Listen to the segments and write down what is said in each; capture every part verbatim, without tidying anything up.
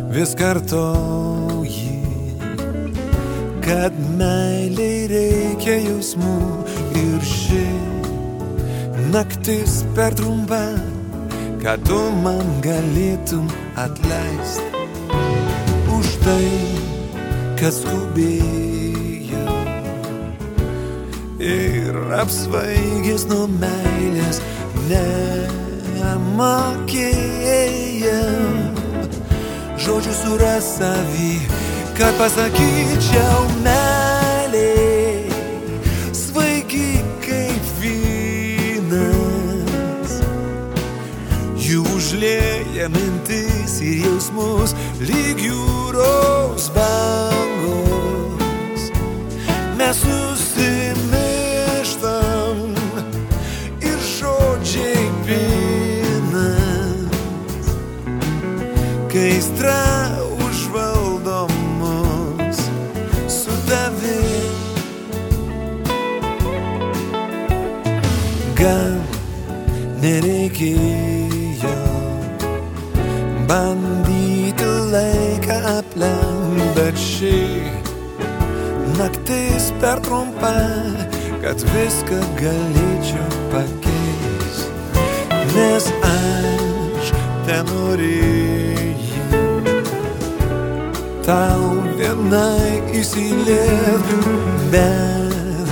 vis kartoji, kad meiliai reikia jausmų ir ši naktis per trumpa, kad tu man galėtum atleisti už tai, kad skubėjau ir apsvaigęs nuo meilės nemokėjau žodžių suras savy, kad pasakyčiau meiliai, svaigi kaip vynas. Jų užlieja mintis ir jausmus lyg jūros bangos. Mes susimėžtam ir žodžiai pinas, kai aistra užvaldo mus su tavim. Gal nereikėjo bandyti laiką aplenkt, bet ši naktis per trumpa, kad viską galėčiau pakeisti, nes aš tenorėjau tau vienai įsiliet, bet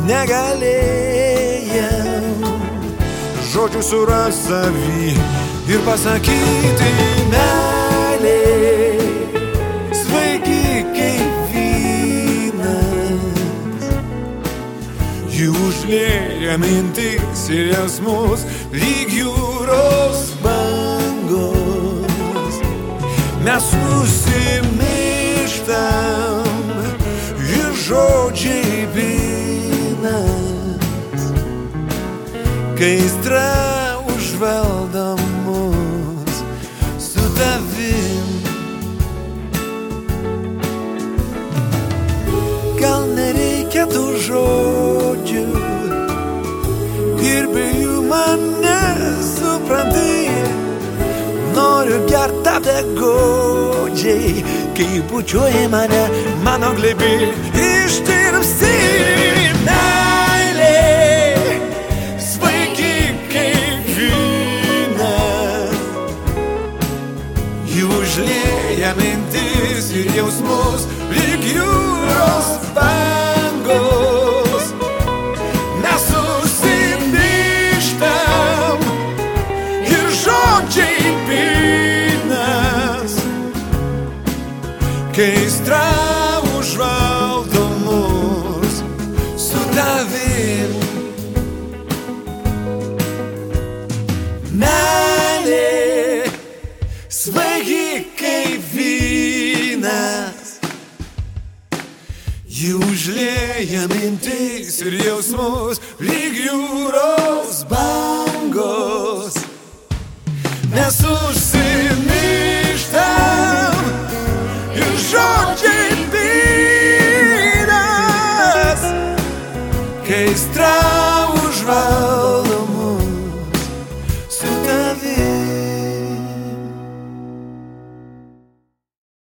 negalėjau žodžių suras savy ir pasakyti meiliai, svaigi kaip vynas. Jų užlieja mintis ir jausmus lyg jūros bangos. Mes susimėžtam ir žodžiai pinas, kai aistra užvaldo mus su tavim. Gal nereikia tų žodžių ir be jų mane supranti. Noriu gert tave godžiai, kai bučiuoji mane, mano glėby ištirpsi meilė. Užlieja mintis ir jausmus lyg jūros bangos. Mes susimėžtam ir žodžiai pinas, kai aistra užvaldo mus su tavim. Meilė svaigi kaip vynas, ji užlieja mintis ir jausmus lyg jūros bangos. Mes užsimėžtam